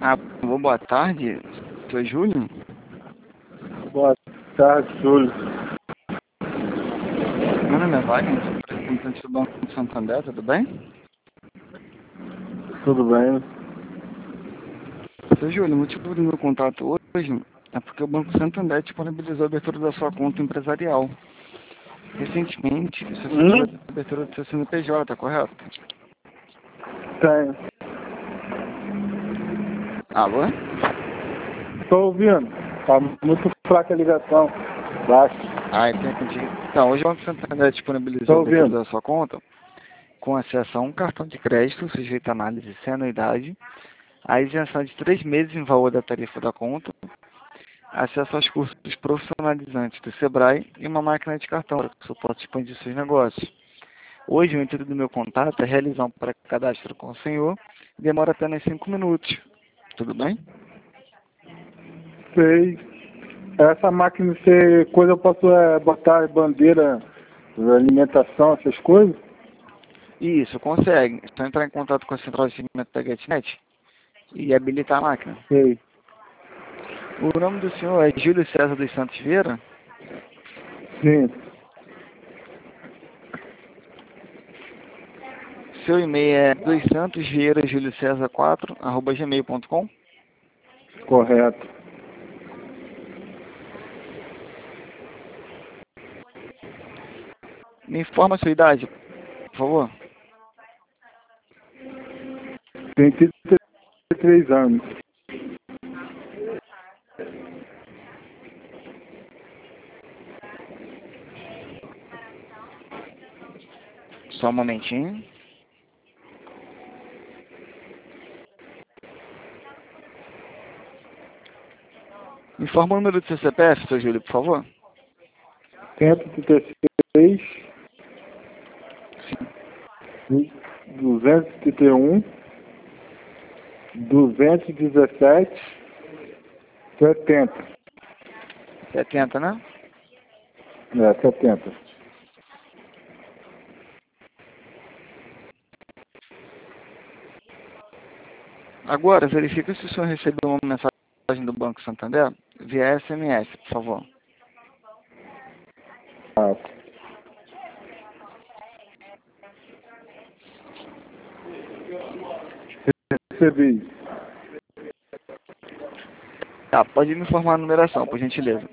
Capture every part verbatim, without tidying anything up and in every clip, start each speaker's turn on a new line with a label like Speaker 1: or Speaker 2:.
Speaker 1: Ah, boa tarde, sou Júlio.
Speaker 2: Boa tarde, Júlio.
Speaker 1: Meu nome é Wagner, sou representante do Banco de Santander, tudo bem?
Speaker 2: Tudo bem?
Speaker 1: Seu Júlio, o motivo do meu contato hoje é porque o Banco Santander disponibilizou a abertura da sua conta empresarial. Recentemente, você fez
Speaker 2: Hum?
Speaker 1: a abertura do seu C N P J, correto?
Speaker 2: Tenho.
Speaker 1: Alô?
Speaker 2: Estou ouvindo. Tá muito fraca a ligação. Baixo.
Speaker 1: Ah, entendi. Então, hoje o Banco Santander disponibilizou
Speaker 2: Estou
Speaker 1: a abertura
Speaker 2: ouvindo.
Speaker 1: da sua conta com acesso a um cartão de crédito sujeito a análise sem anuidade, a isenção de três meses em valor da tarifa da conta, acesso aos cursos profissionalizantes do Sebrae e uma máquina de cartão para que você possa expandir seus negócios. Hoje, o intuito do meu contato é realizar um pré-cadastro com o senhor e demora apenas cinco minutos. Tudo bem?
Speaker 2: Sei. Essa máquina, você, coisa eu posso é, botar bandeira de alimentação, essas coisas?
Speaker 1: Isso, consegue. É só entrar em contato com a central de atendimento da GetNet e habilitar a máquina.
Speaker 2: Sei.
Speaker 1: O nome do senhor é Júlio César dos Santos Vieira?
Speaker 2: Sim.
Speaker 1: Seu e-mail é dos santos vieira júlio césar quatro arroba gmail ponto com?
Speaker 2: Correto.
Speaker 1: Me informa a sua idade, por favor.
Speaker 2: Tenho trinta e três anos.
Speaker 1: Só um momentinho. Me informa o número do seu C P F, seu Júlio, por favor.
Speaker 2: cento e trinta e seis, duzentos e trinta e um, duzentos e dezessete, setenta.
Speaker 1: setenta, né?
Speaker 2: É, setenta.
Speaker 1: Agora, verifique se o senhor recebeu uma mensagem do Banco Santander via S M S, por favor.
Speaker 2: Ah, recebi.
Speaker 1: Tá, pode me informar a numeração, por gentileza.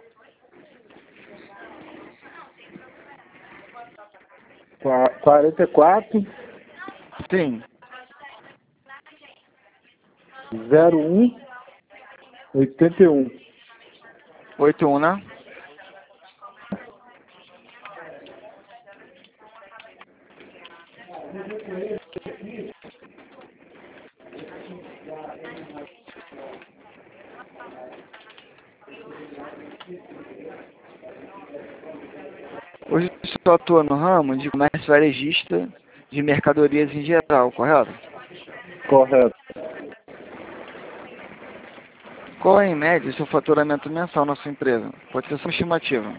Speaker 2: Qua- quarenta e quatro,
Speaker 1: Sim,
Speaker 2: zero um, oitenta e um.
Speaker 1: oitenta e um, né? Hoje o senhor atua no ramo de comércio varejista de mercadorias em geral, correto?
Speaker 2: Correto.
Speaker 1: Qual é, em média, o seu faturamento mensal na sua empresa? Pode ser sua estimativa.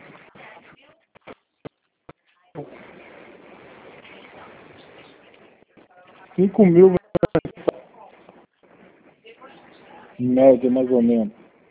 Speaker 2: Cinco mil em média, mais ou menos.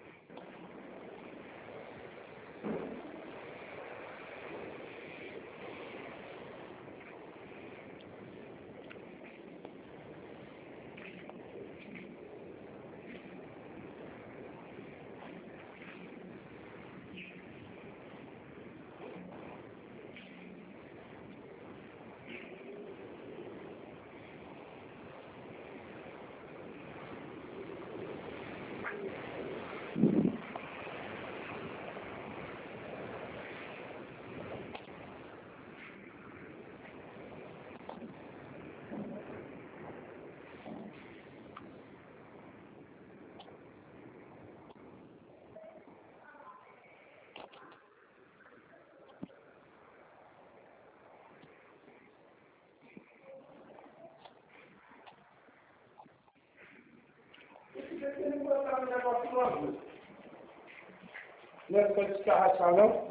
Speaker 2: Não é para descarrachar, não?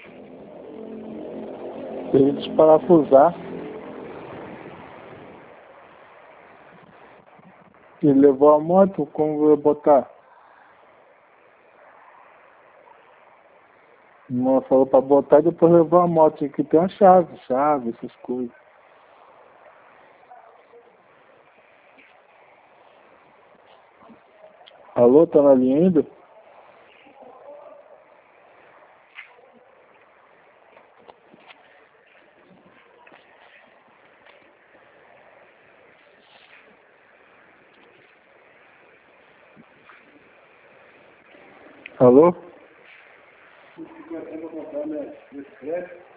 Speaker 2: Tem que desparafusar. Ele levou a moto, como eu vou botar? Não falou pra botar e depois levou a moto. Aqui tem uma chave, chave, essas coisas. Alô, tá na linha ainda? Alô?